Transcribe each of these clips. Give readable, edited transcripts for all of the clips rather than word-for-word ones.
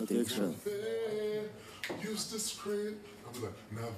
addiction. Used to scream. I'll be like, now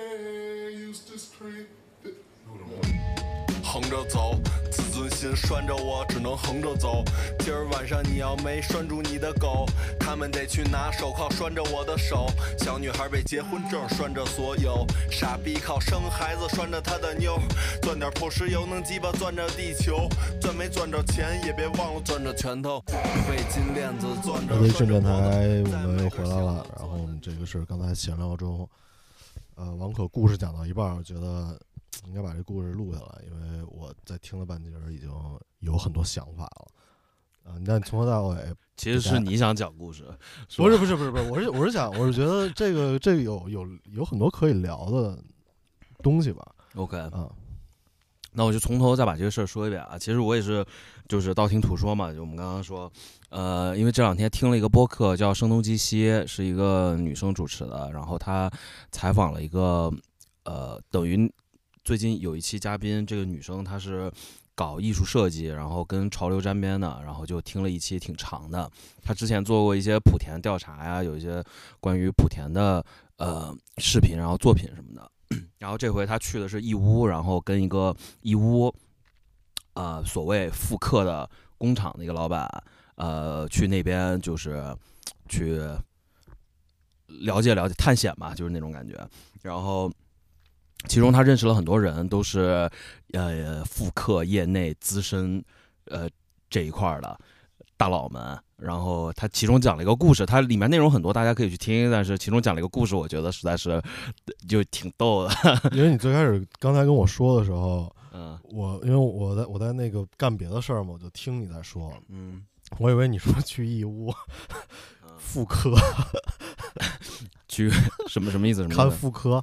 they used to scream. Hold on. 横着走，自尊心拴着我，只能横着走。今儿晚上你要没拴住你的狗，他们得去拿手铐拴着我的手。小女孩被结婚证拴着所有，傻逼靠生孩子拴着他的妞，钻点破石油能鸡巴钻着地球，赚没赚着钱也别忘了攥着拳头，被金链子攥着。 微信电台我们又回来了，然后我们这个是刚才闲聊中，王可故事讲到一半，我觉得应该把这故事录下来，因为我在听了半截已经有很多想法了。但从头到尾， 其实是你想讲故事， 不是，我是想，我是觉得这个有很多可以聊的东西吧。 OK 啊，那我就从头再把这个事儿说一遍啊。其实我也是，就是道听途说嘛，就我们刚刚说，因为这两天听了一个播客叫《声东击西》，是一个女生主持的，然后她采访了一个等于最近有一期嘉宾，这个女生她是搞艺术设计，然后跟潮流沾边的，然后就听了一期挺长的。她之前做过一些莆田调查呀，有一些关于莆田的视频，然后作品什么的。然后这回她去的是义乌，然后跟一个义乌所谓复刻的工厂的一个老板去那边就是去了解了解探险吧，就是那种感觉。然后其中他认识了很多人，都是复刻业内资深这一块的大佬们。然后他其中讲了一个故事，它里面内容很多，大家可以去听。但是其中讲了一个故事，我觉得实在是就挺逗的。 因为你最开始刚才跟我说的时候，因为我在那个干别的事儿嘛，我就听你在说，我以为你说去义乌复刻。 去什么意思？ 看妇科，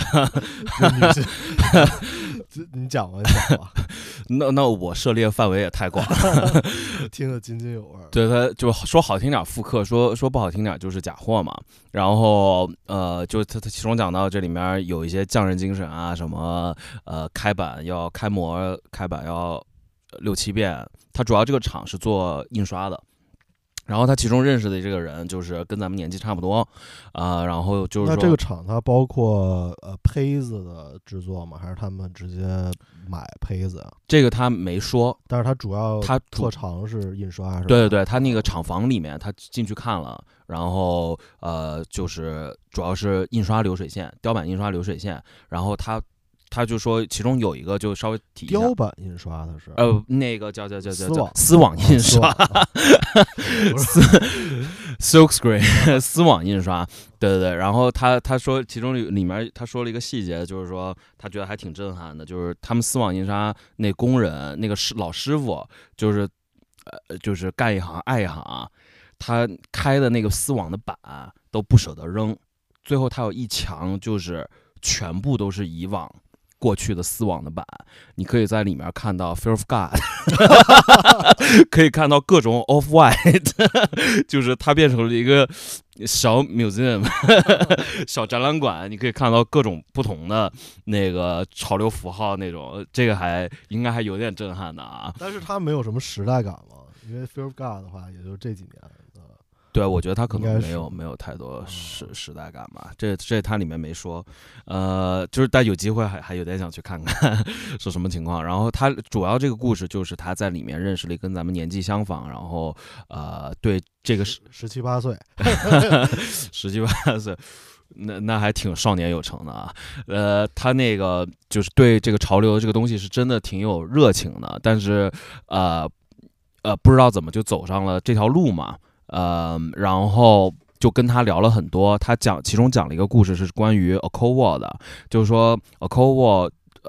你讲吧。 那我涉猎范围也太广了， 听得津津有味。 对，他就说好听点妇科，说不好听点就是假货嘛。然后就他其中讲到这里面有一些匠人精神啊，什么开板要开模，开板要6-7遍。他主要这个厂是做印刷的。然后他其中认识的这个人就是跟咱们年纪差不多，然后就是说， 那这个厂它包括胚子的制作吗？还是他们直接买胚子啊？ 这个他没说， 但是他特长是印刷，是吧？ 对，他那个厂房里面他进去看了，然后就是主要是印刷流水线，雕版印刷流水线，然后他就说，其中有一个就稍微提一下， 雕版印刷的是那个叫丝网印刷，silk screen 丝网印刷，对。然后他说其中里面他说了一个细节，就是说他觉得还挺震撼的，就是他们丝网印刷那工人那个老师傅，就是干一行爱一行，他开的那个丝网的板都不舍得扔，最后他有一墙就是全部都是以往过去的丝网的版，你可以在里面看到 Fear of God 可以看到各种 Off-White 就是它变成了一个小 museum 小展览馆，你可以看到各种不同的那个潮流符号那种，这个应该还有点震撼的啊。 但是它没有什么时代感嘛，因为 Fear of God 的话也就这几年。 对，我觉得他可能没有太多时代感吧，这他里面没说，就是但有机会还有点想去看看是什么情况。然后他主要这个故事就是他在里面认识了跟咱们年纪相仿，然后对这个 17、18岁 ，17、18岁，那还挺少年有成的啊。他那个就是对这个潮流这个东西是真的挺有热情的，但是不知道怎么就走上了这条路嘛。然后就跟他聊了很多，他其中讲了一个故事是关于 Acowo 的，就是说 Acowo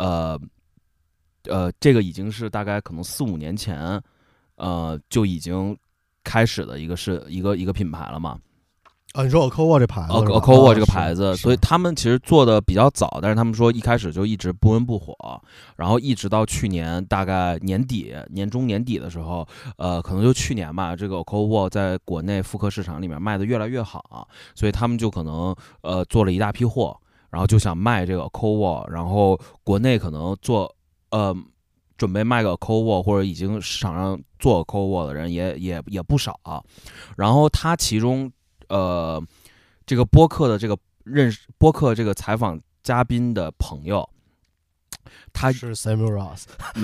这个已经是大概可能4-5年前就已经开始的一个品牌了嘛。 你说 Acowo 这牌子 ，Acowo 这个牌子，所以他们其实做的比较早，但是他们说一开始就一直不温不火，然后一直到去年大概年中年底的时候，可能就去年吧，这个 Acowo 在国内复刻市场里面卖的越来越好，所以他们就可能做了一大批货，然后就想卖这个 Acowo， 然后国内可能准备卖个 Acowo 或者已经市场上做 Acowo 的人也不少，然后他其中这个播客的这个播客这个采访嘉宾的朋友，他是 Samuel Ross，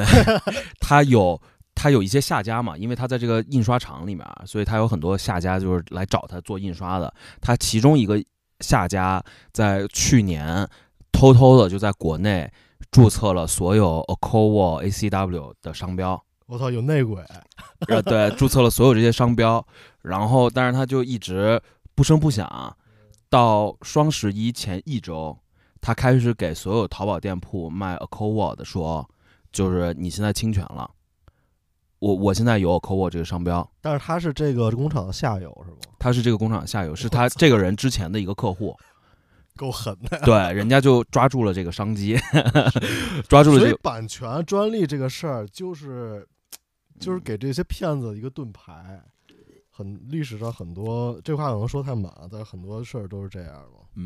他有一些下家嘛，因为他在这个印刷厂里面，所以他有很多下家就是来找他做印刷的。他其中一个下家在去年偷偷的就在国内注册了所有 Akowo ACW 的商标。 我操，有内鬼！ 对，注册了所有这些商标，然后但是他就一直不声不响，到双11前1周，他开始给所有淘宝店铺卖 Akowo 的说，就是你现在侵权了。我现在有 Akowo 这个商标， 但是他是这个工厂的下游是吗？ 他是这个工厂的下游，是他这个人之前的一个客户， 够狠的。 对，人家就抓住了这个商机，抓住了这个。 所以版权专利这个事儿，就是给这些骗子一个盾牌。历史上很多这话可能说太满，但是很多事儿都是这样嘛。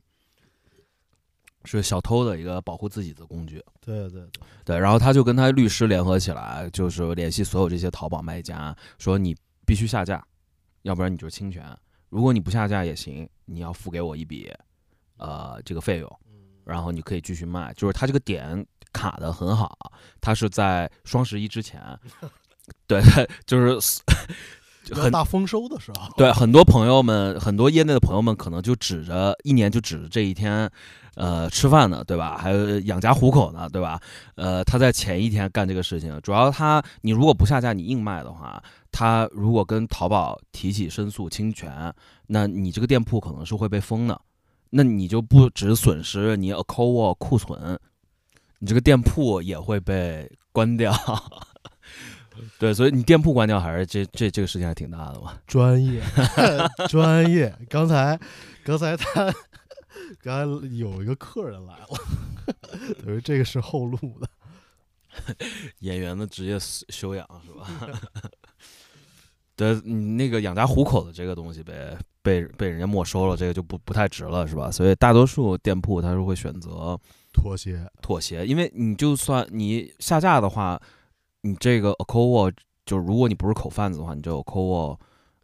是小偷的一个保护自己的工具。 对， 然后他就跟他律师联合起来，就是联系所有这些淘宝卖家，说你必须下架，要不然你就侵权。如果你不下架也行，你要付给我一笔这个费用，然后你可以继续卖。就是他这个点卡得很好，他是在双11之前，对，就是很大丰收的时候。 对，很多朋友们，很多业内的朋友们，可能就一年就指着这一天，吃饭呢，对吧？还有养家糊口呢，对吧？他在前一天干这个事情，主要你如果不下架，你硬卖的话，他如果跟淘宝提起申诉侵权，那你这个店铺可能是会被封的，那你就不只损失你 Akowo 库存，你这个店铺也会被关掉。对，所以你店铺关掉还是这个事情还挺大的嘛。 专业，专业。刚才有一个客人来了，等于这个是后录的。 演员的职业修养是吧？对，你那个养家糊口的这个东西被人家没收了，这个就不太值了，是吧？所以大多数店铺他是会选择妥协， 因为你就算你下架的话。你这个 Akowo 就如果你不是口贩子的话，你这 Akowo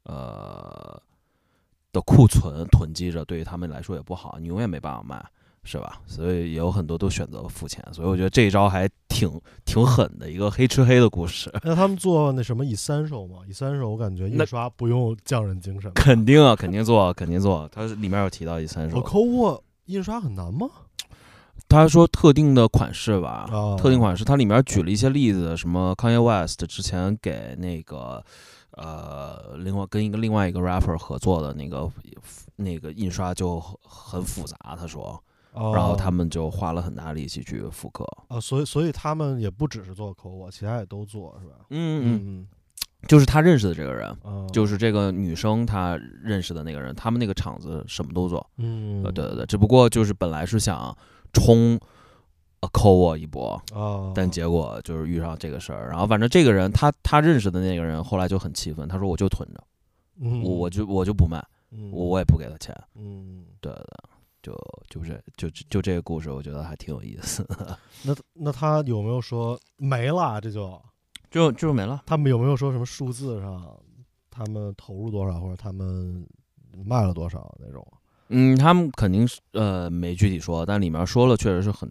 的库存囤积着，对于他们来说也不好，你永远没办法卖，是吧？所以也有很多都选择付钱，所以我觉得这一招还挺狠的一个黑吃黑的故事。 那他们做那什么Essential吗？Essential我感觉印刷不用匠人精神。 肯定做，它里面有提到Essential。 Akowo印刷很难吗？ 他说特定的款式吧，特定款式，它里面举了一些例子，什么 Kanye West 之前给那个跟另外一个 rapper 合作的那个印刷就很复杂，他说，然后他们就花了很大力气去复刻。 所以他们也不只是做Akowo，其他也都做，是吧？ 就是他认识的这个人，就是这个女生她认识的那个人，他们那个厂子什么都做。对，只不过就是本来是想冲Akowo一波，但结果就是遇上这个事儿。然后反正这个人他认识的那个人后来就很气愤，他说我就囤着，我就不卖，我也不给他钱。对，就这个故事，我觉得还挺有意思的。 那他有没有说没了？这就没了。 他们有没有说什么数字上，他们投入多少，或者他们卖了多少那种？ 他们肯定是没具体说，但里面说了，确实是很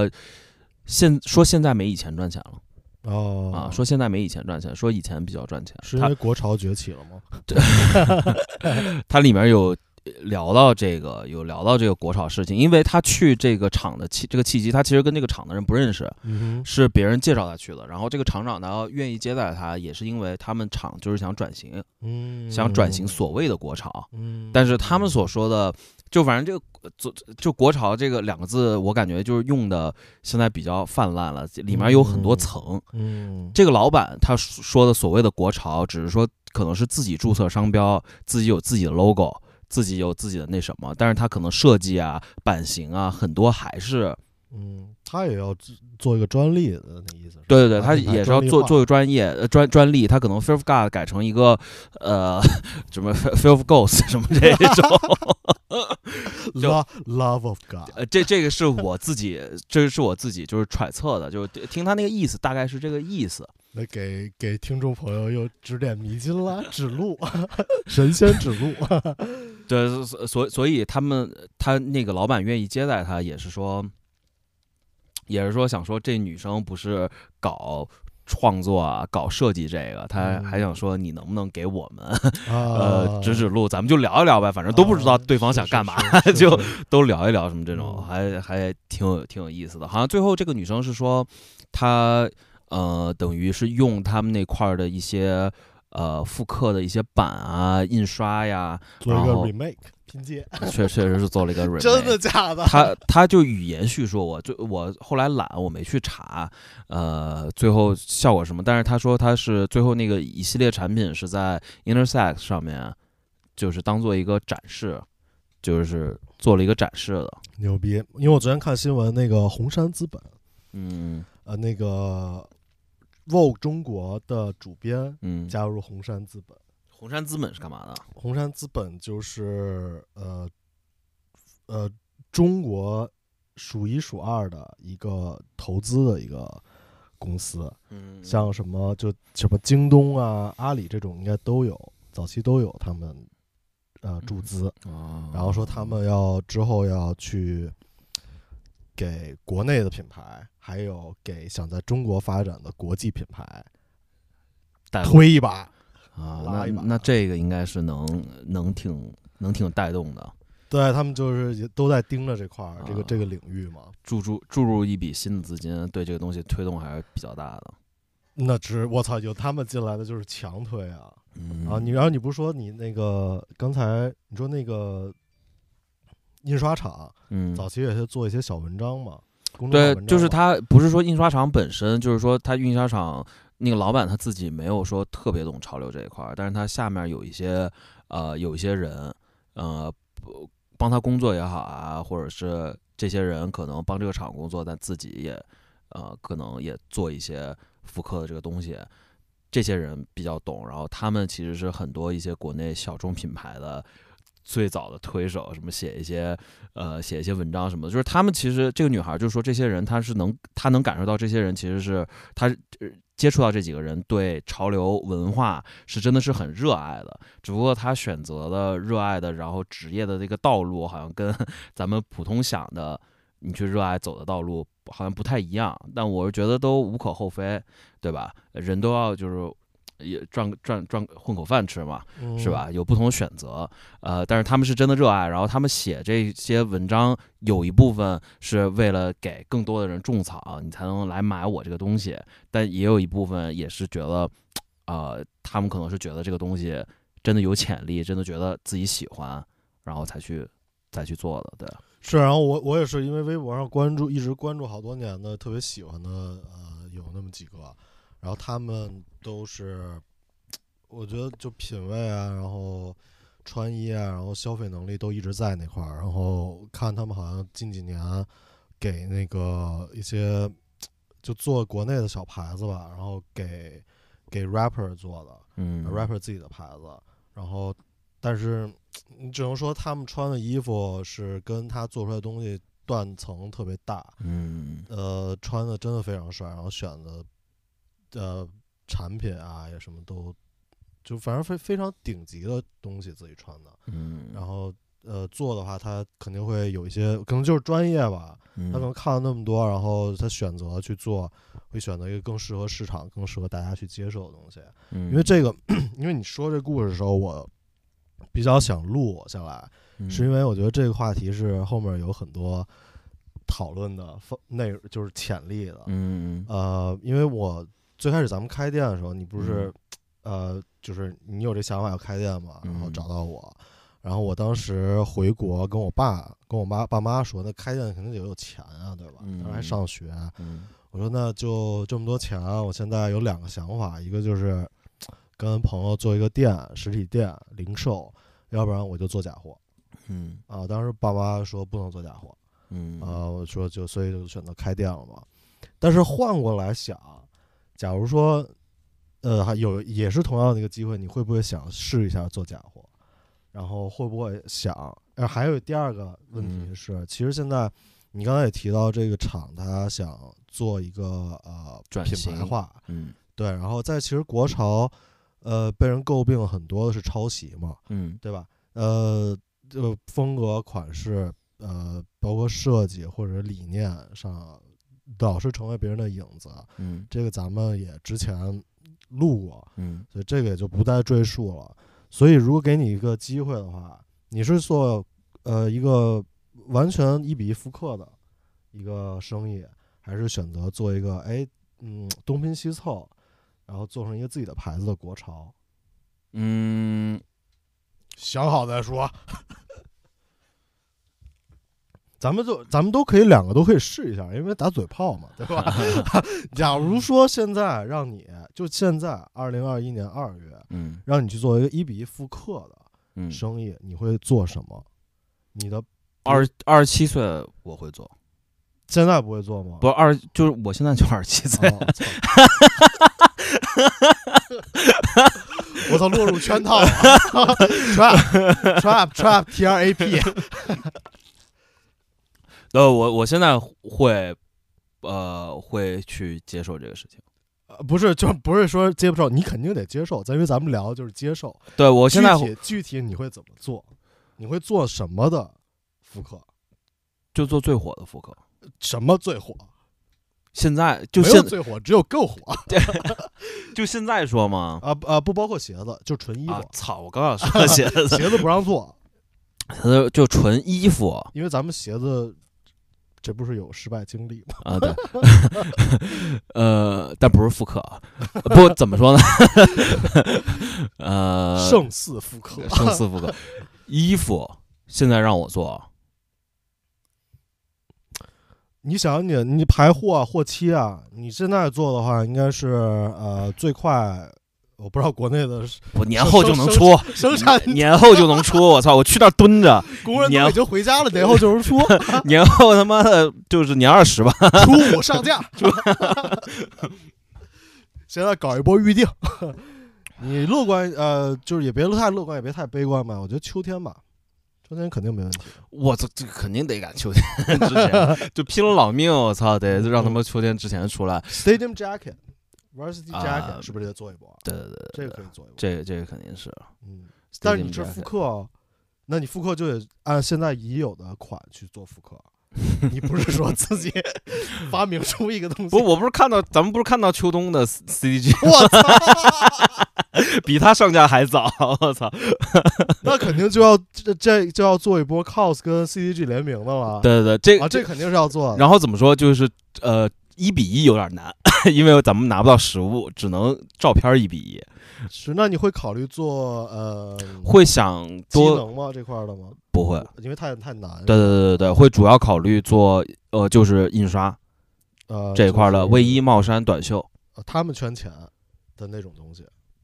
现在没以前赚钱了。说现在没以前赚钱，说以前比较赚钱， 是因为国潮崛起了吗？ 对，它里面有聊到这个国潮事情，因为他去这个厂的这个契机，他其实跟这个厂的人不认识，是别人介绍他去的。然后这个厂长呢愿意接待他，也是因为他们厂就是想转型，想转型所谓的国潮。但是他们所说的，就反正这个就国潮这个2个字，我感觉就是用的现在比较泛滥了，里面有很多层。这个老板他说的所谓的国潮，只是说可能是自己注册商标，自己有自己的 logo。自己有自己的那什么，但是他可能设计啊、版型啊，很多还是， 他也要做一个专利的那意思。 对，他也是要做个专利，他可能 Fear of God 改成一个什么 Fear of Ghost 什么这种 Love of God。 这个是我自己就是揣测的，就是听他那个意思，大概是这个意思。 来给听众朋友又指点迷津啦，指路，神仙指路。 对，所以他那个老板愿意接待他，也是说想说这女生不是搞创作啊，搞设计这个，他还想说你能不能给我们指路，咱们就聊一聊呗，反正都不知道对方想干嘛，就都聊一聊什么这种，还挺有意思的。好像最后这个女生是说，她等于是用他们那块的一些复刻的一些版啊、印刷呀， 做一个 remake 拼接， 确实是做了一个 remake， 真的假的？ 他就语言叙述，我后来懒，我没去查，最后效果什么，但是他说他是最后那个一系列产品是在 Intersex 上面，就是当做一个展示，就是做了一个展示的， 牛逼！因为我昨天看新闻，那个红杉资本，那个 Vogue 中国的主编，加入红杉资本。 红杉资本是干嘛的？ 红杉资本就是中国数一数二的一个投资的一个公司，像什么京东啊、阿里这种应该都有，早期都有他们注资，然后说他们之后要去给国内的品牌，还有给想在中国发展的国际品牌推一把。 那这个应该是能挺带动的， 对，他们就是也都在盯着这块这个领域嘛， 注入一笔新的资金，对这个东西推动还是比较大的。 那我操，有他们进来的就是强推啊！然后你不是说你那个刚才你说那个印刷厂，早期也是做一些小文章嘛， 对，就是他不是说印刷厂本身，就是说他印刷厂。那个老板他自己没有说特别懂潮流这一块，但是他下面有一些人，帮他工作也好啊，或者是这些人可能帮这个厂工作，但自己也可能也做一些复刻的这个东西，这些人比较懂，然后他们其实是很多一些国内小众品牌的最早的推手，什么写一些文章什么的，就是他们其实这个女孩就说这些人她能感受到这些人其实是她接触到这几个人对潮流文化是真的是很热爱的，只不过他选择了热爱的然后职业的这个道路好像跟咱们普通想的你去热爱走的道路好像不太一样，但我觉得都无可厚非，对吧？人都要就是也赚混口饭吃嘛，是吧？有不同的选择，但是他们是真的热爱，然后他们写这些文章有一部分是为了给更多的人种草，你才能来买我这个东西，但也有一部分也是觉得，他们可能是觉得这个东西真的有潜力，真的觉得自己喜欢，然后再去做的，对。 是，然后我也是因为微博上一直关注好多年的，特别喜欢的，有那么几个。然后他们都是，我觉得就品味啊，然后穿衣啊，然后消费能力都一直在那块儿。然后看他们好像近几年给那个一些就做国内的小牌子吧，然后给 rapper 做的，rapper 自己的牌子。然后，但是你只能说他们穿的衣服是跟他做出来的东西断层特别大，穿的真的非常帅，然后选的。产品啊，也什么都，就反正非常顶级的东西自己穿的，然后做的话，他肯定会有一些，可能就是专业吧，他可能看了那么多，然后他选择去做，会选择一个更适合市场、更适合大家去接受的东西。因为这个，因为你说这故事的时候，我比较想录下来，是因为我觉得这个话题是后面有很多讨论的内容，就是潜力的。因为我。最开始咱们开店的时候，你不是，就是你有这想法要开店嘛，然后找到我，然后我当时回国跟我爸妈说，那开店肯定得有钱啊，对吧？当时还上学，我说那就这么多钱，我现在有2个想法，一个就是跟朋友做一个店，实体店零售，要不然我就做假货。当时爸妈说不能做假货，我说所以就选择开店了嘛。但是换过来想。假如说，也是同样的一个机会，你会不会想试一下做假货？然后会不会想？还有第二个问题是，其实现在你刚才也提到这个厂，他想做一个品牌化，对。然后其实国潮，被人诟病很多的是抄袭嘛，对吧？ 风格款式包括设计或者理念上老是成为别人的影子，这个咱们也之前录过，所以这个也就不再赘述了。所以如果给你一个机会的话，你是做一个完全1比1复刻的一个生意，还是选择做一个东拼西凑，然后做成一个自己的牌子的国潮？想好再说。咱们都可以2个都可以试一下，因为打嘴炮嘛，对吧？假如说现在让你就现在2021年2月，让你去做一个1比1复刻的生意，你会做什么？你的 27岁我会做， 现在不会做吗？ 不就是我现在就27岁。 我操，落入圈套了！trap trap。 我现在会去接受这个事情。 不是，就不是说接不受，你肯定得接受。因为咱们聊的就是接受。 对，我现在具体你会怎么做？你会做什么的复刻？ 就做最火的复刻。 什么最火？ 现在就没有最火，只有更火。 就现在说吗？ 不包括鞋子，就纯衣服。 操！我刚要说鞋子， 鞋子不让做， 就纯衣服。 因为咱们鞋子。这不是有失败经历吗？ 对，但不是复刻，不怎么说呢？ 胜似复刻， 衣服现在让我做， 你想你排货货期啊，你现在做的话，应该是最快。我不知道国内的， 我年后就能出生产， 年后就能出。我操，我去那儿蹲着， 工人都已经回家了，年后就能出。 年后他妈的就是年20吧， 初5上架。现在搞一波预定。你乐观就是也别太乐观，也别太悲观吧。我觉得秋天吧，秋天肯定没问题。 我这肯定得赶秋天之前，就拼了老命，我操，得让他们秋天之前出来。 Stadium Jacket。Varsity Jacket 是不是得做一波？ 对， 这个可以做一波。 这个肯定是。 但是你这复刻，那你复刻就得按现在已有的款去做复刻。你不是说自己发明出一个东西？ 不，咱们不是看到秋冬的 CDG？ 我操， 比他上架还早！我操， 那肯定就要做一波 COS 跟 CDG 联名的了。 对， 这肯定是要做的。 然后怎么说？就是1比1有点难，因为咱们拿不到实物，只能照片1比1。 是，那你会考虑做会想多机能吗？这块的吗？ 不会， 因为太难。 对，会主要考虑做就是印刷这一块的卫衣、帽衫、短袖。 他们圈钱的那种东西。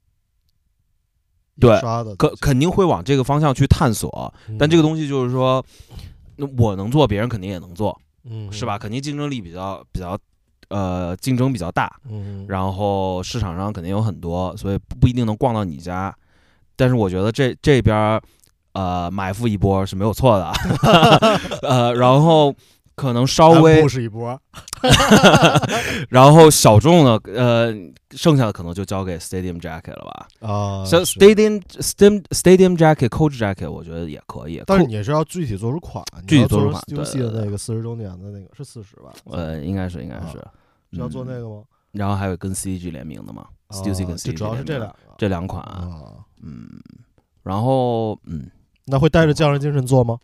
对， 刷的肯定会往这个方向去探索，但这个东西就是说，我能做，别人肯定也能做，是吧？肯定竞争力比较竞争比较大，然后市场上肯定有很多，所以不一定能逛到你家。但是我觉得这边埋伏一波是没有错的，然后可能稍微是一波， 然后小众的剩下的可能就交给 Stadium Jacket 了吧？像 Stadium Jacket、Coach Jacket， 我觉得也可以。 但是你是要具体做出款， 具体做出款。 UC 的那个40周年的那个是40吧？ 应该是是要做那个吗？ 然后还有跟 CDG 联名的嘛？UC 跟 CDG 主要是这两款然后那会带着匠人精神做吗？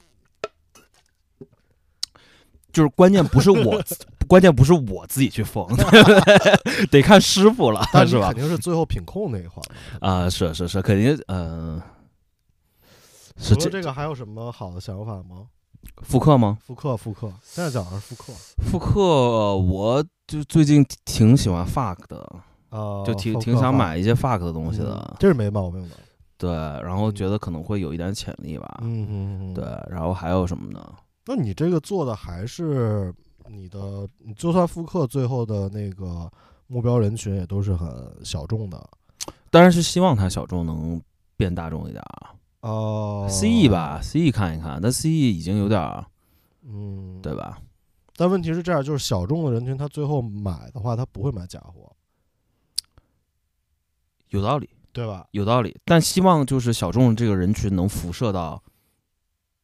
就是关键不是我自己去缝，得看师傅了， 但是吧？ 肯定是最后品控那一环是肯定除了这个还有什么好的想法吗？ 复刻吗？ 复刻，现在讲的是复刻。 复刻，我就最近挺喜欢 FUCK 的，就挺想买一些 FUCK 的东西的， 这是没毛病的。 对，然后觉得可能会有一点潜力吧。对，然后还有什么呢？ 那你这个做的还是你就算复刻，最后的那个目标人群也都是很小众的。 当然是希望它小众能变大众一点啊。CE 吧 ，CE 看一看，但 CE 已经有点对吧？ 但问题是这样，就是小众的人群，他最后买的话，他不会买假货。 有道理， 对吧？ 有道理，但希望就是小众这个人群能辐射到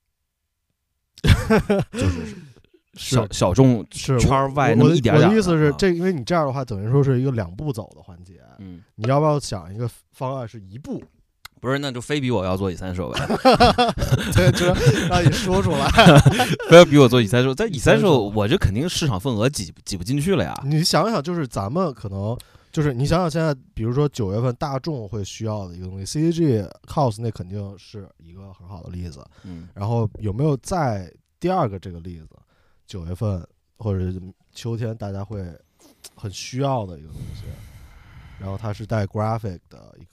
就是是小众是圈外那么一点点。 我的意思是， 啊因为你这样的话，等于说是一个2步走的环节。你要不要想一个方案是1步？ 不是，那就非比我要做以3手呗。 对，就是让你说出来， 非要比我做以3手，在以3手，我这肯定市场份额挤不进去了呀。 你想想，就是咱们可能就是你想想现在，比如说9月份大众会需要的一个东西 ，CCG Cos 那肯定是一个很好的例子。然后有没有再第2个这个例子？9月份或者秋天大家会很需要的一个东西，然后它是带 graphic 的一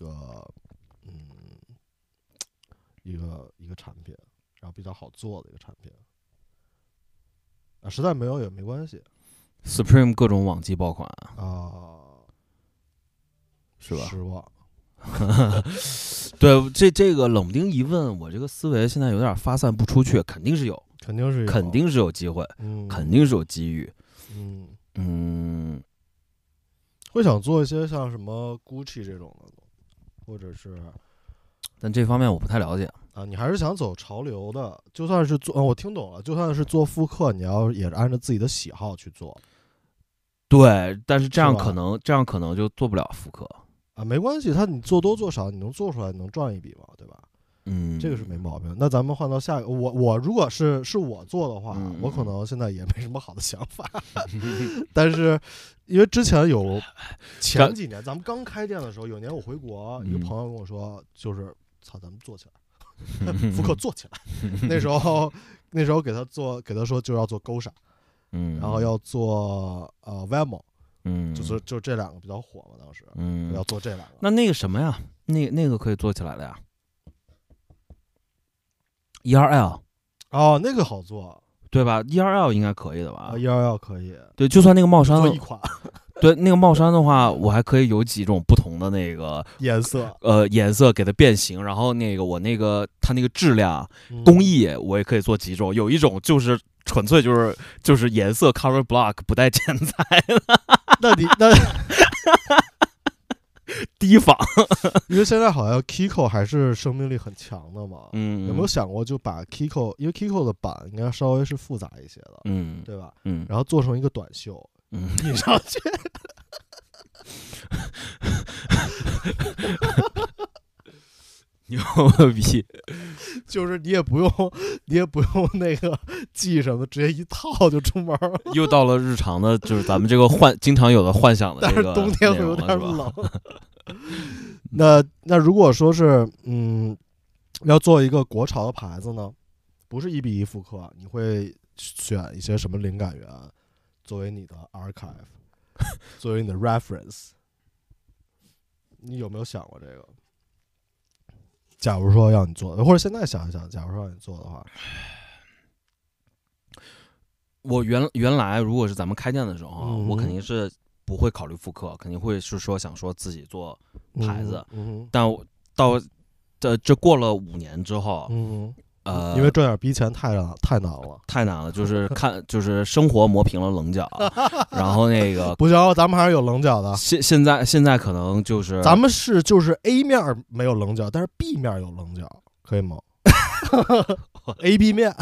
个产品，然后比较好做的一个产品。啊，实在没有也没关系。 Supreme 各种网季爆款是吧？ 失望。 对，这个冷不丁一问，我这个思维现在有点发散不出去，肯定是有机会，肯定是有机遇。 会想做一些像什么 Gucci 这种的，或者是， 但这方面我不太了解啊。你还是想走潮流的，就算是做，我听懂了，就算是做复刻，你也是按照自己的喜好去做。 对，但是这样可能就做不了复刻啊。没关系，你做多做少，你能做出来能赚一笔嘛，对吧？这个是没毛病。那咱们换到下一个，我如果是我做的话，我可能现在也没什么好的想法。但是因为之前前几年咱们刚开店的时候，有年我回国，一个朋友跟我说，就是操，咱们做起来，复刻做起来。那时候给他说就要做 Gosha，然后要做Vemo，就这2个比较火嘛，当时要做这2个。 那个什么呀，那个可以做起来的呀。ERL 那个好做， 对吧 ？ERL 应该可以的吧 ？ERL 可以， 对，就算那个帽衫做一款， 对，那个帽衫的话，我还可以有几种不同的那个颜色， 颜色给它变形，然后它那个质量工艺我也可以做几种，有一种就是纯粹就是颜色 cover block 不带剪裁的， 那提仿， 因为现在好像 Kiko 还是生命力很强的嘛，有没有想过就把 Kiko， 因为 Kiko 的版应该稍微是复杂一些的，对吧？然后做成一个短袖，印上去， 牛逼！ 就是你也不用那个系什么，直接一套就出门了。 又到了日常的，就是咱们这个经常有的幻想的这个， 但是冬天会有点冷。那如果说是要做一个国潮的牌子呢，不是1:1复刻，你会选一些什么灵感源作为你的 archive， 作为你的 reference？ 你有没有想过这个？假如说要你做的，或者现在想一想，假如说让你做的话， 我原来如果是咱们开店的时候，我肯定是不会考虑复刻，肯定会是想说自己做牌子。但到这过了5年之后， 因为赚点逼钱太难了， 就是生活磨平了棱角，然后那个不行，咱们还是有棱角的。 现在可能就是咱们就是 A 面没有棱角，但是 B 面有棱角，可以吗？A B 面，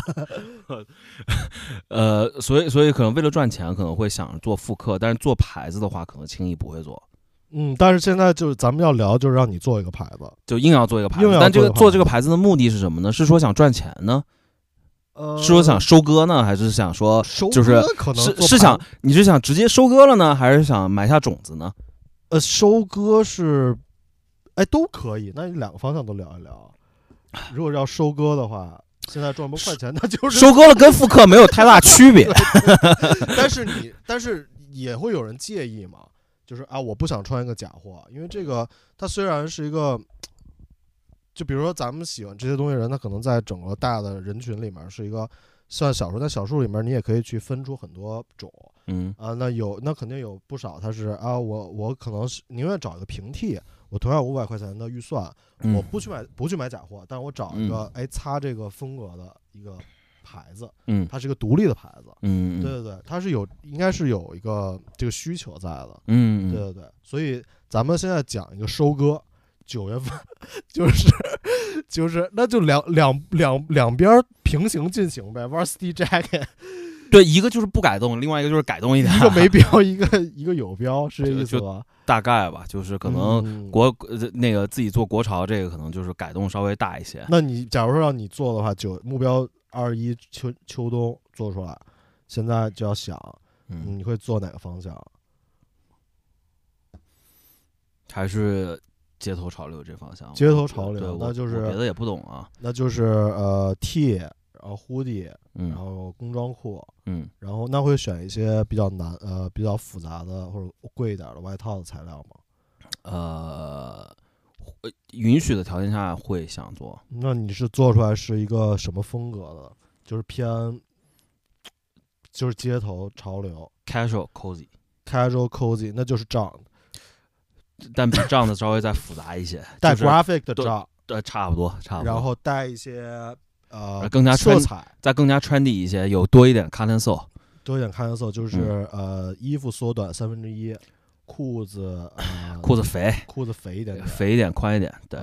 所以可能为了赚钱，可能会想做复刻，但是做牌子的话，可能轻易不会做。 但是现在就是咱们要聊，就是让你做一个牌子， 就硬要做一个牌子。但做这个牌子的目的是什么呢？是说想赚钱呢？是说想收割呢，还是想说就是你是想直接收割了呢，还是想埋下种子呢？ 收割是，都可以。那你2个方向都聊一聊。如果要收割的话，现在赚不快钱，那就是收割了，跟复刻没有太大区别。 但是也会有人介意嘛。就是我不想穿一个假货，因为这个它虽然是一个，就比如说咱们喜欢这些东西的人，他可能在整个大的人群里面是一个算小数，在小数里面你也可以去分出很多种，那肯定有不少他是我可能是宁愿找一个平替，我同样500块钱的预算，我不去买假货，但我找一个擦这个风格的一个牌子，它是一个独立的牌子，对，它是应该是有一个这个需求在的，对，所以咱们现在讲一个收割，9月份就是就是那就两边平行进行呗，Varsity Jacket， 对，一个就是不改动，另外一个就是改动一点， 一个没标，一个有标，是这意思吧？ 大概吧，就是可能那个自己做国潮，这个可能就是改动稍微大一些。 那你假如说让你做的话，目标21秋冬做出来，现在就要想，你会做哪个方向？ 还是街头潮流这方向？ 街头潮流，那就是我别的也不懂啊。 那就是T， 然后 hoodie，然后工装裤，然后那会选一些比较比较复杂的或者贵一点的外套的材料吗？ 允许的条件下会想做。 那你是做出来是一个什么风格的？就是偏，就是街头潮流 ，casual cozy， 那就是这样的。 但比这样的稍微再复杂一些， 带 graphic 的照， 差不多， 然后带一些更加色彩， 再更加 trendy 一些，有多一点 cotton sew， 就是衣服缩短1/3，裤子肥一点， 肥一点，宽一点，对，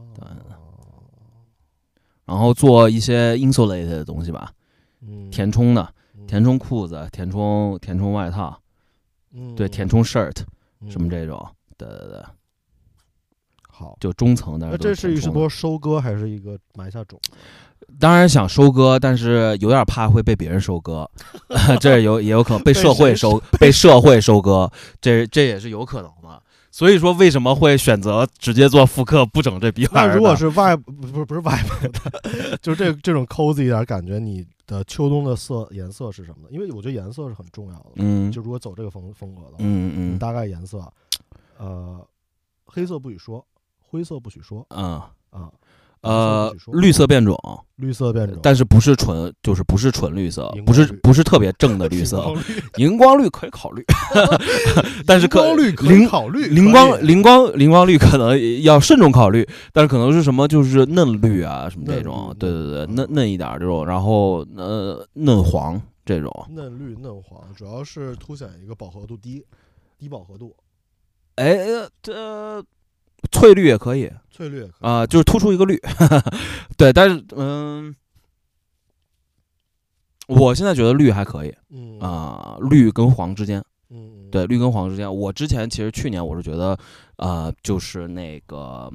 然后做一些 insulated 的东西吧，填充的，填充裤子，填充外套，对，填充 shirt，什么这种。对， 好， 就中层的。 那这是一波收割还是一个埋下种子？ 当然想收割，但是有点怕会被别人收割，这也有可能被社会收割，这也是有可能的。所以说，为什么会选择直接做复刻，不整这逼玩意儿？ 那如果是不是外部的，就是这种 cozy 一点感觉，你的秋冬的颜色是什么呢？因为我觉得颜色是很重要的。就如果走这个风格的话，大概颜色。黑色不许说，灰色不许说， 绿色变种，但是不是纯绿色，不是特别正的绿色，荧光绿可以考虑，但是荧光绿荧光绿可能要慎重考虑，但是可能是什么就是嫩绿啊什么这种，对，嫩一点这种，然后嫩黄这种， 嫩绿嫩黄，主要是凸显一个饱和度低饱和度。 翠绿也可以，就是突出一个绿，对，但是我现在觉得绿还可以，绿跟黄之间，对，绿跟黄之间，我之前其实去年我是觉得，就是那个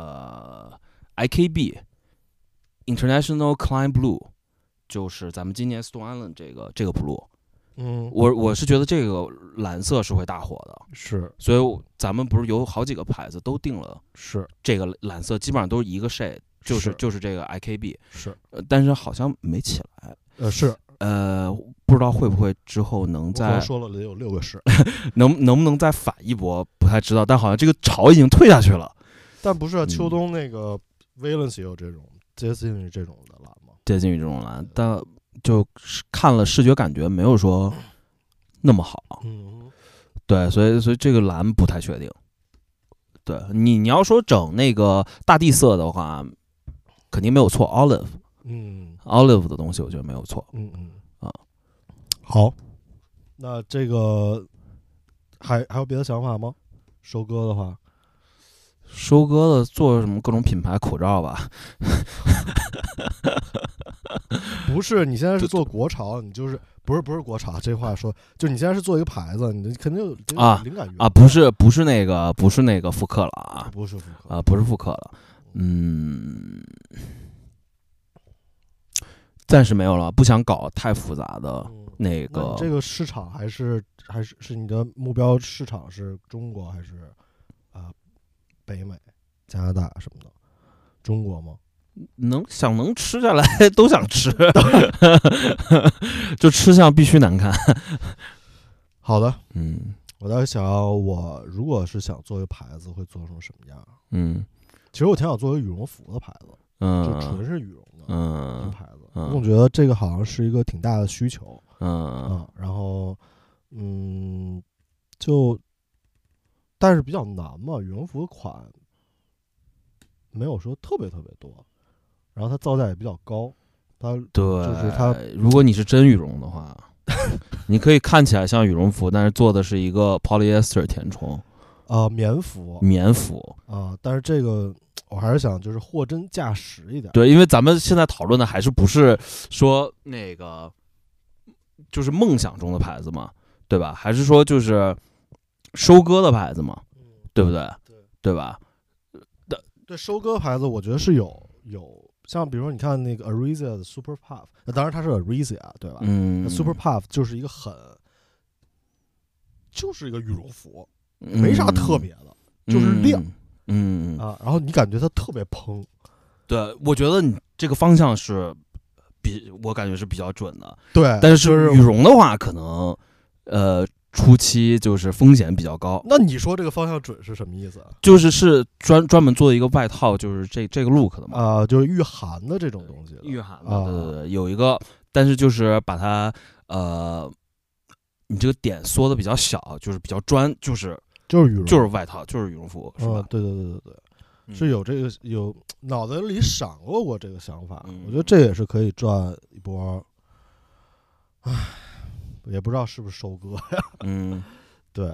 IKB International Klein Blue， 就是咱们今年 Stone Island 这个 blue。我是觉得这个蓝色是会大火的， 是， 所以咱们不是有好几个牌子都定了， 是这个蓝色基本上都是一个 shade， 就是这个 IKB， 是， 但是好像没起来， 是， 不知道会不会之后能再说了得有6个是， 能不能再反一波不太知道，但好像这个潮已经退下去了。 但不是秋冬那个 Valence 也有这种接近于这种的蓝吗？ 接近于这种蓝，但就是看了视觉感觉没有说那么好，对，所以这个蓝不太确定。对，你要说整那个大地色的话，肯定没有错 ，olive 的东西我觉得没有错， 好，那这个还有别的想法吗？收割的话， 做什么各种品牌口罩吧。 不是，你现在是做国潮，你就是不是国潮这话说，就你现在是做一个牌子，你肯定有灵感源不是那个复刻了啊， 不是复刻了， 暂时没有了，不想搞太复杂的那个。 这个市场还是你的目标市场是中国还是北美、加拿大什么的？中国吗？ 能吃下来都想吃，就吃相必须难看。 好的，我在想，我如果是想做一个牌子，会做成什么样？其实我挺想做一个羽绒服的牌子，就纯是羽绒的牌子。我总觉得这个好像是一个挺大的需求，然后但是比较难嘛，羽绒服的款没有说特别多。然后它造价也比较高，就是它， 如果你是真羽绒的话，你可以看起来像羽绒服，但是做的是一个 polyester 填充， 棉服棉服但是这个我还是想就是货真价实一点。 对，因为咱们现在讨论的还是不是说那个就是梦想中的牌子嘛，对吧？还是说就是收割的牌子嘛，对不对？对吧？ 对，收割牌子我觉得是有像比如说你看那个 Arizia 的 Super Puff， 当然它是 Arizia 对吧？Super Puff 就是一个就是一个羽绒服，没啥特别的，就是亮，然后你感觉它特别蓬。 对，我觉得你这个方向是我感觉是比较准的。 对， 但是羽绒的话，可能初期就是风险比较高。 那你说这个方向准是什么意思啊？ 就是专门做一个外套，就是这个 look 的嘛。 就是御寒的这种东西。 御寒的，对，有一个，但是就是把它你这个点缩的比较小，就是比较就是羽绒， 就是外套，就是羽绒服，是吧？ 对，是有这个脑子里闪过这个想法，我觉得这也是可以赚一波。唉。也不知道是不是收割呀？对，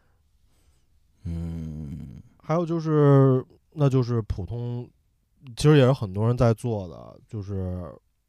还有就是，那就是普通，其实也是很多人在做的，就是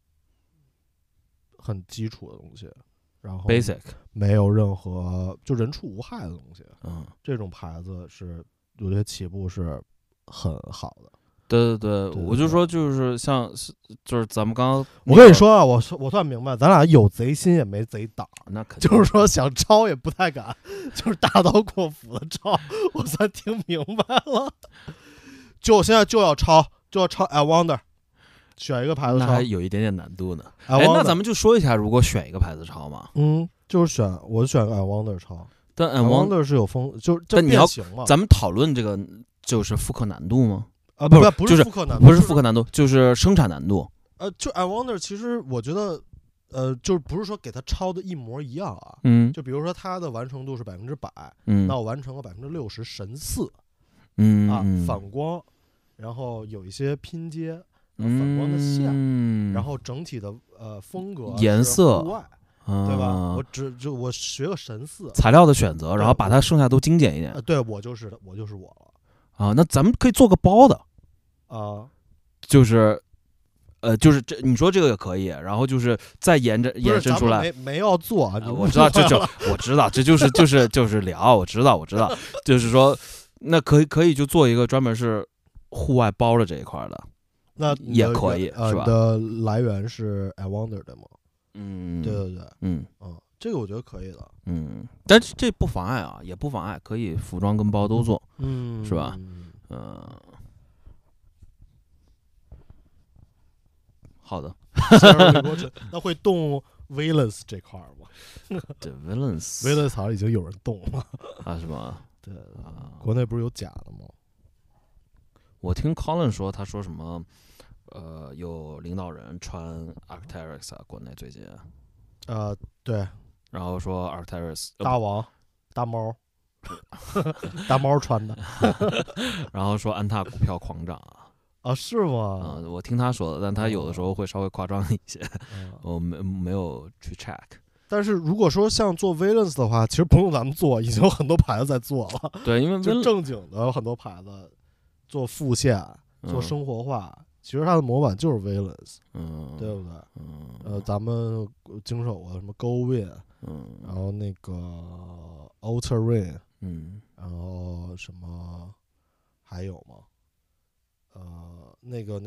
很基础的东西，然后 basic 没有任何就人畜无害的东西。这种牌子是我觉得起步是很好的。 对，我就说就是像就是咱们刚刚， 我跟你说啊，我算明白，咱俩有贼心也没贼胆， 那肯定就是说想抄也不太敢，就是大刀阔斧的抄，我算听明白了。就现在就要抄 I Wonder， 选一个牌子抄， 那还有一点点难度呢。 那咱们就说一下，如果选一个牌子抄嘛， 就是我选 I Wonder 抄， 但 I Wonder 是有就是但你要咱们讨论这个就是复刻难度吗？不是复刻难度， 不是复刻难度，就是生产难度。 就 I Wonder 其实我觉得，就是不是说给它抄的一模一样啊，就比如说它的完成度是100%，那我完成了60%神似，反光，然后有一些拼接，反光的线，然后整体的风格、 颜色、 户外，对吧？我学个神似材料的选择，然后把它剩下都精简一点。 对，我就是我了。 那咱们可以做个包的就是就是你说这个也可以，然后就是再延伸出来， 没要做啊， 我知道，我知道，这就是聊，我知道，就是说，那可以就做一个专门是户外包的这一块的， 那也可以，是吧？ 的来源是 I Wonder 的吗？对，这个我觉得可以的， 但是这不妨碍啊，也不妨碍，可以服装跟包都做，是吧？好的。 那会动 Valence 这块吗？ 对 ，Valence 好像已经有人动了啊，是吗？ 对国内不是有假的吗？ 我听 Colin 说，他说什么，有领导人穿 Arc'teryx 啊，国内最近， 对， 然后说 Arc'teryx 大王、大猫、大猫穿的， 然后说安踏股票狂涨啊， 是吗？ 我听他说的，但他有的时候会稍微夸张一些，我没有去 check。 但是如果说像做 Valence 的话，其实不用咱们做，已经有很多牌子在做了。 对，因为就正经的有很多牌子做复现、做生活化，其实它的模板就是 Valence，对不对？咱们经手过什么 Go Win，然后那个 Ultra Rain，然后什么还有吗？那个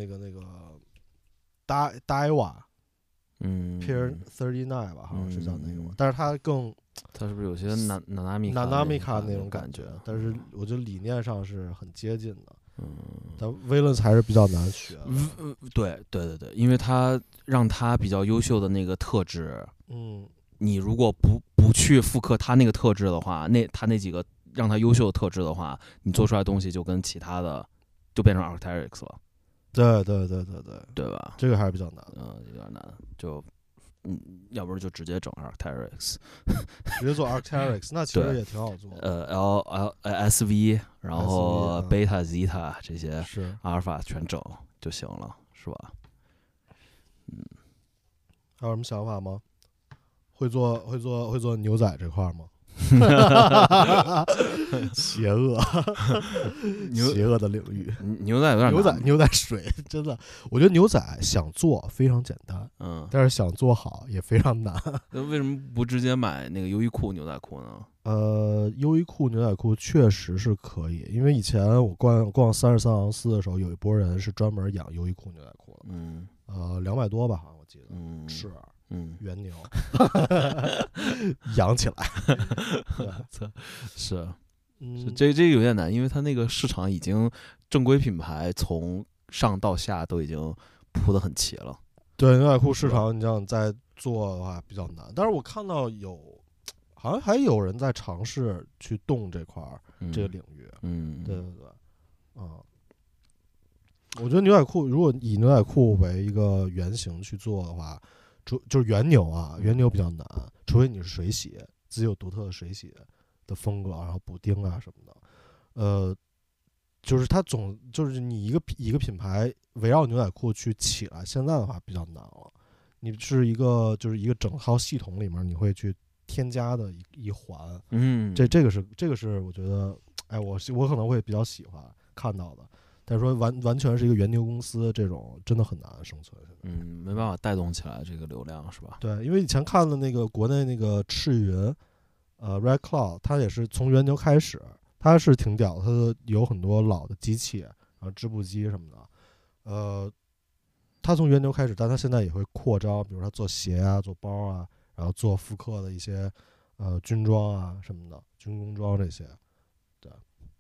Daiwa。Pier 39吧，好像是叫那个，但是它是不是有些Nanamica 那种感觉？但是我觉得理念上是很接近的。但 Valence 还是比较难学的。 对，因为它让它比较优秀的那个特质，你如果不去复刻它那个特质的话，它那几个让它优秀的特质的话，你做出来的东西就跟其他的就变成 Arc'teryx 了。 对吧？这个还是比较难的， 有点难，就要不然就直接整 Arc'teryx， 直接做 Arc'teryx， 那其实也挺好做的。 SV， 然后 Beta、Zeta 这些是阿尔法全整就行了，是吧？ 还有什么想法吗？会做牛仔这块吗？ 邪恶，邪恶的领域。 牛仔有点难牛仔水，真的，我觉得牛仔想做非常简单，但是想做好也非常难。 那为什么不直接买那个优衣库牛仔裤呢？ 优衣库牛仔裤确实是可以，因为以前我逛33行4的时候，有一波人是专门养优衣库牛仔裤的，200多吧，好像我记得，是，原牛，养起来， 是，这有点难，因为它那个市场已经正规品牌从上到下都已经铺得很齐了。 对，牛仔裤市场你这样再做的话比较难，但是我看到好像还有人在尝试去动这块这个领域，对，我觉得牛仔裤如果以牛仔裤为一个原型去做的话，就是原牛啊，原牛比较难，除非你是水洗，自己有独特的水洗的风格，然后补丁啊什么的，就是它就是你一个品牌围绕牛仔裤去起来，现在的话比较难了。你是就是一个整套系统里面你会去添加的一环，这个是我觉得，我可能会比较喜欢看到的。但是说完全是一个原牛公司，这种真的很难生存。 没办法带动起来这个流量，是吧？ 对，因为以前看的那个国内那个赤云，Red Cloud， 它也是从原牛开始，它是挺屌的，它有很多老的机器，然后织布机什么的，它从原牛开始，但它现在也会扩张，比如它做鞋啊，做包啊，然后做复刻的一些军装啊什么的，军工装这些，对。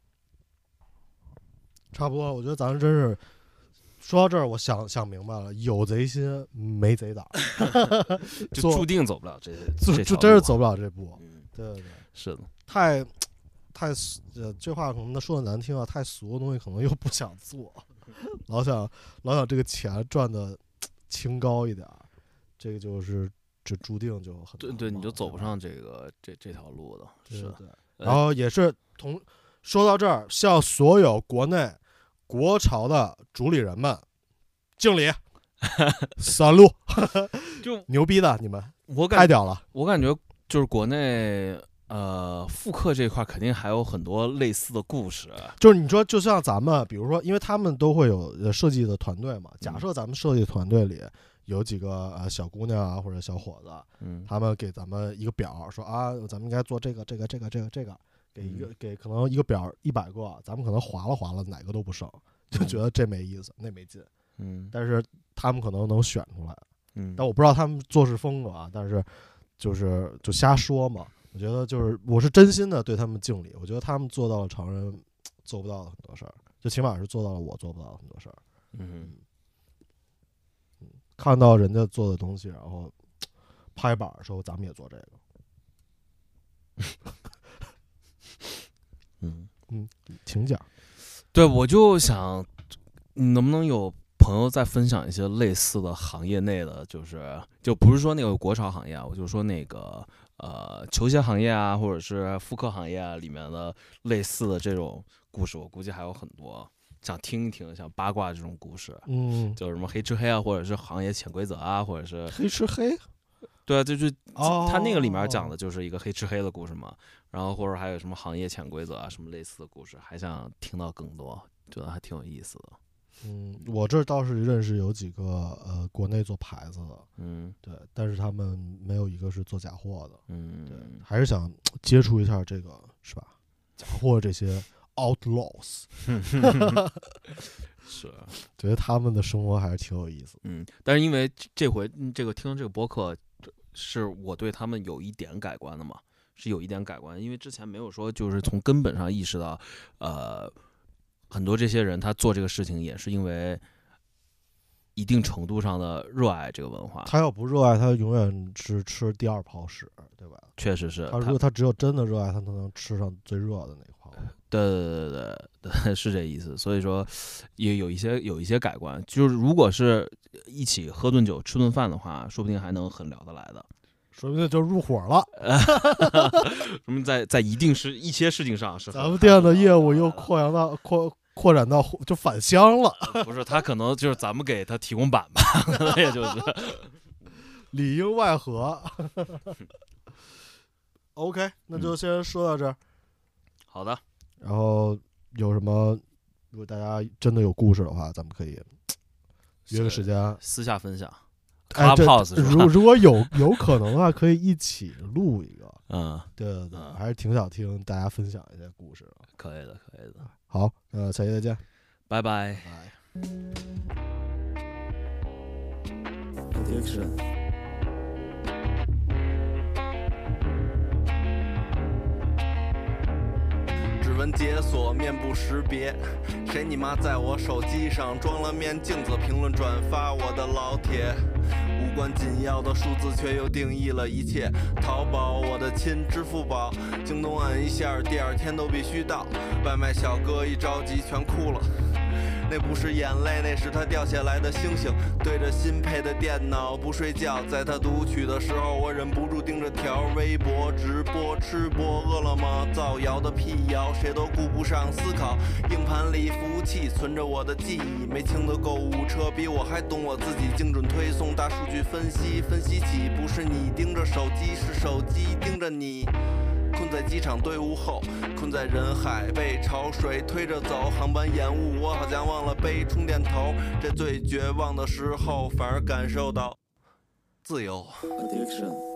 差不多，我觉得咱们真是说到这儿，我想明白了，有贼心没贼胆， 就注定走不了这就真是走不了这步。对， 是的， 太这话可能说的难听啊，太俗的东西可能又不想做，老想这个钱赚的清高一点，这个就是这注定就很对，你就走不上这条路的，是。 然后也是说到这儿，向所有国内国潮的主理人们敬礼，三路，就牛逼的你们，太屌了！ 我感觉就是国内复刻这一块肯定还有很多类似的故事。 就是你说，就像咱们，比如说，因为他们都会有设计的团队嘛，假设咱们设计团队里有几个小姑娘啊或者小伙子，他们给咱们一个表，说啊，咱们应该做这个。给可能一个表100个，咱们可能划了哪个都不剩，就觉得这没意思，那没劲。但是他们可能能选出来，但我不知道他们做事风格啊，但是就瞎说嘛。我觉得我是真心的对他们敬礼，我觉得他们做到了常人做不到的很多事儿，就起码是做到了我做不到的很多事儿。看到人家做的东西，然后拍板的时候，咱们也做这个。请讲。 对，我就想，能不能有朋友再分享一些类似的行业内的，就不是说那个国潮行业啊，我就说那个球鞋行业啊，或者是复刻行业啊里面的类似的这种故事，我估计还有很多，想听一听，想八卦这种故事。就是什么黑吃黑啊，或者是行业潜规则啊，或者是黑吃黑。 对啊，就是他那个里面讲的就是一个黑吃黑的故事嘛，然后或者还有什么行业潜规则啊，什么类似的故事，还想听到更多，觉得还挺有意思的。 我这倒是认识有几个国内做牌子的，对，但是他们没有一个是做假货的，对，还是想接触一下这个，是吧？假货这些 outlaws， 是， 觉得他们的生活还是挺有意思。 但是因为这回这个听这个播客。是我对他们有一点改观的嘛，是有一点改观，因为之前没有说就是从根本上意识到，很多这些人他做这个事情也是因为一定程度上的热爱这个文化。 他要不热爱，他永远是吃第二泡屎，对吧？ 确实是。 如果他只有真的热爱，他才能吃上最热的那一泡。 对，是这意思。所以说也有一些改观，就是如果是一起喝顿酒吃顿饭的话，说不定还能很聊得来的， 说不定就入伙了。 什么在一些事情上是咱们店的业务又扩展到就返乡了。 不是，他可能就是咱们给他提供板吧，可能也就是里应外合。 OK， 那就先说到这儿。 好的。 然后有什么，如果大家真的有故事的话，咱们可以约个时间私下分享。 哎，如果有可能的话，可以一起录一个。对，还是挺想听大家分享一些故事的。 可以的。 好，下期再见， 拜拜。 指纹解锁，面部识别，谁你妈在我手机上装了面镜子，评论转发我的老帖，无关紧要的数字却又定义了一切。淘宝我的亲，支付宝，京东按一下，第二天都必须到。外卖小哥一着急全哭了。那不是眼泪，那是他掉下来的星星。对着新配的电脑不睡觉，在他读取的时候，我忍不住盯着条微博直播、吃播、饿了么造谣的辟谣，谁都顾不上思考。硬盘里服务器存着我的记忆，没情的购物车比我还懂我自己，精准推送、大数据分析，分析起不是你盯着手机，是手机盯着你。困在机场队伍后，困在人海，被潮水推着走，航班延误，我好像忘了背充电头。这最绝望的时候，反而感受到自由。Addiction